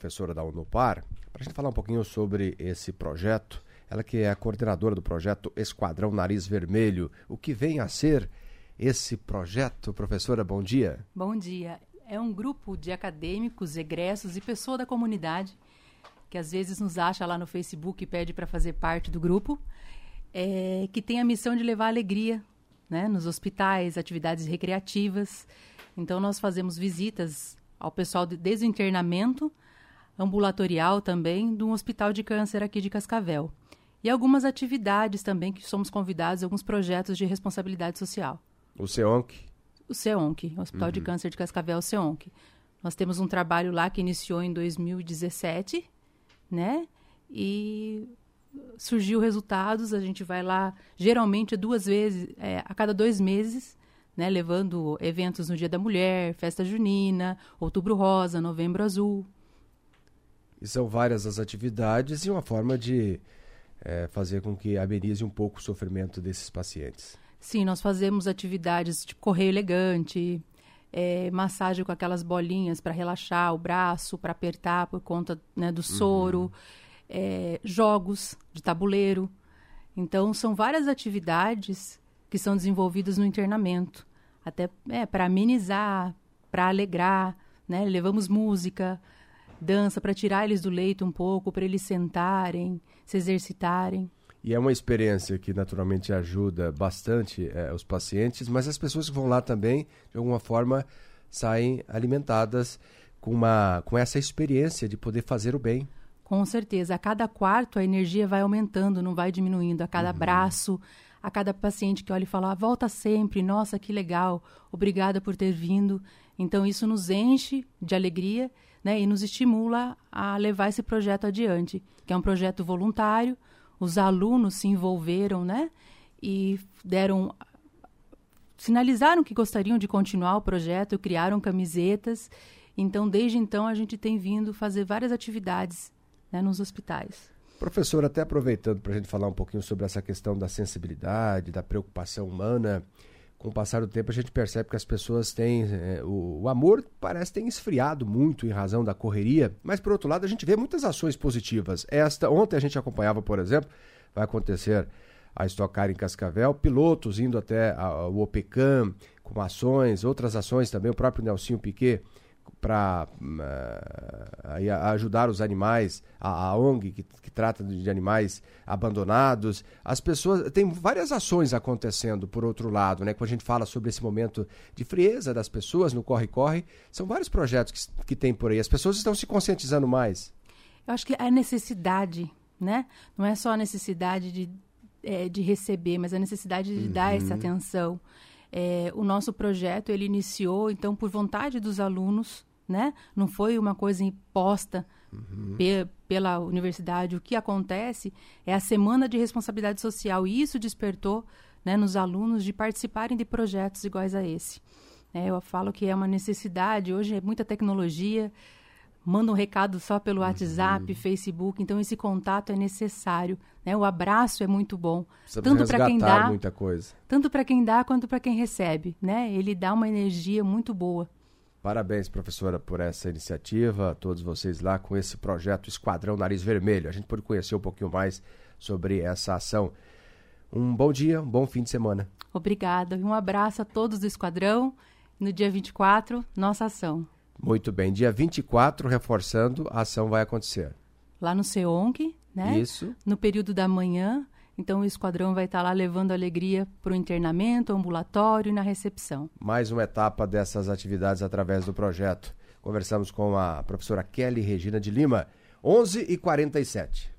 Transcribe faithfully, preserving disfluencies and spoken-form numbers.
professora da Unopar, para a gente falar um pouquinho sobre esse projeto. Ela que é a coordenadora do projeto Esquadrão Nariz Vermelho. O que vem a ser esse projeto, professora? Bom dia. Bom dia. É um grupo de acadêmicos, egressos e pessoa da comunidade que às vezes nos acha lá no Facebook e pede para fazer parte do grupo, é, que tem a missão de levar alegria, né, nos hospitais, atividades recreativas. Então, nós fazemos visitas ao pessoal de, desde o internamento, ambulatorial também, de um hospital de câncer aqui de Cascavel. E algumas atividades também que somos convidados, alguns projetos de responsabilidade social. O SEONC? O SEONC, Hospital uhum. de Câncer de Cascavel, o SEONC. Nós temos um trabalho lá que iniciou em dois mil e dezessete, né? E surgiu resultados, a gente vai lá geralmente duas vezes, é, a cada dois meses, né? Levando eventos no Dia da Mulher, Festa Junina, Outubro Rosa, Novembro Azul. E são várias as atividades e uma forma de é, fazer com que amenize um pouco o sofrimento desses pacientes. Sim, nós fazemos atividades tipo correio elegante, É, massagem com aquelas bolinhas para relaxar o braço, para apertar por conta, né, do soro, uhum. é, jogos de tabuleiro. Então, são várias atividades que são desenvolvidas no internamento, até é, para amenizar, para alegrar, né? Levamos música, dança para tirar eles do leito um pouco, para eles sentarem, se exercitarem. E é uma experiência que naturalmente ajuda bastante é, os pacientes, mas as pessoas que vão lá também, de alguma forma, saem alimentadas com, uma, com essa experiência de poder fazer o bem. Com certeza. A cada quarto a energia vai aumentando, não vai diminuindo. A cada uhum. abraço, a cada paciente que olha e fala, ah, volta sempre, nossa, que legal, obrigada por ter vindo. Então isso nos enche de alegria, né, e nos estimula a levar esse projeto adiante, que é um projeto voluntário. Os alunos se envolveram, né? E deram, sinalizaram que gostariam de continuar o projeto, criaram camisetas. Então, desde então, a gente tem vindo fazer várias atividades, né, nos hospitais. Professor, até aproveitando para a gente falar um pouquinho sobre essa questão da sensibilidade, da preocupação humana, com o passar do tempo a gente percebe que as pessoas têm, é, o, o amor parece ter esfriado muito em razão da correria, mas por outro lado a gente vê muitas ações positivas. Esta, ontem a gente acompanhava, por exemplo, vai acontecer a Stock Car em Cascavel, pilotos indo até a, o OPECAM com ações, outras ações também, o próprio Nelsinho Piquet para uh, ajudar os animais, a, a ONG que, que trata de animais abandonados. As pessoas, tem várias ações acontecendo por outro lado, né? Quando a gente fala sobre esse momento de frieza das pessoas no corre-corre, são vários projetos que, que tem por aí. As pessoas estão se conscientizando mais. Eu acho que a necessidade, né? Não é só a necessidade de, é, de receber, mas a necessidade de uhum. dar essa atenção. É, o nosso projeto, ele iniciou, então, por vontade dos alunos, né? Não foi uma coisa imposta uhum. pe- pela universidade. O que acontece é a Semana de Responsabilidade Social, e isso despertou, né, nos alunos de participarem de projetos iguais a esse. É, eu falo que é uma necessidade, hoje é muita tecnologia, manda um recado só pelo uhum. WhatsApp, Facebook, então esse contato é necessário, né? O abraço é muito bom, tanto para quem dá, muita coisa. tanto para quem dá quanto para quem recebe, né? Ele dá uma energia muito boa. Parabéns, professora, por essa iniciativa, a todos vocês lá com esse projeto Esquadrão Nariz Vermelho. A gente pode conhecer um pouquinho mais sobre essa ação. Um bom dia, um bom fim de semana. Obrigada, um abraço a todos do Esquadrão. No dia vinte e quatro, nossa ação. Muito bem, dia vinte e quatro, reforçando, a ação vai acontecer. Lá no SEONC, né? Isso. No período da manhã, então o esquadrão vai estar lá levando alegria para o internamento, ambulatório e na recepção. Mais uma etapa dessas atividades através do projeto. Conversamos com a professora Kelly Regina de Lima, onze e quarenta e sete.